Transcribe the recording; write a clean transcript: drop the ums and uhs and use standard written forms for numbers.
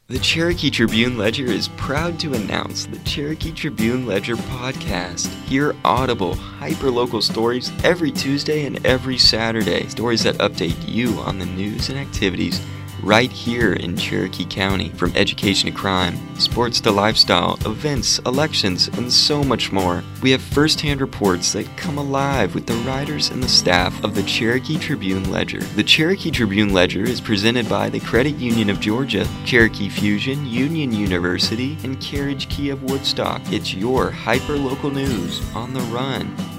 The Cherokee Tribune Ledger is proud to announce the Cherokee Tribune Ledger podcast. Hear audible, hyper-local stories every Tuesday and every Saturday. Stories that update you on the news and activities right here in Cherokee County. From education to crime, sports to lifestyle, events, elections, and so much more. We have first-hand reports that come alive with the writers and the staff of the Cherokee Tribune Ledger. The Cherokee Tribune Ledger is presented by the Credit Union of Georgia, Cherokee Fusion, Union University, and Carriage Key of Woodstock. It's your hyper-local news on the run.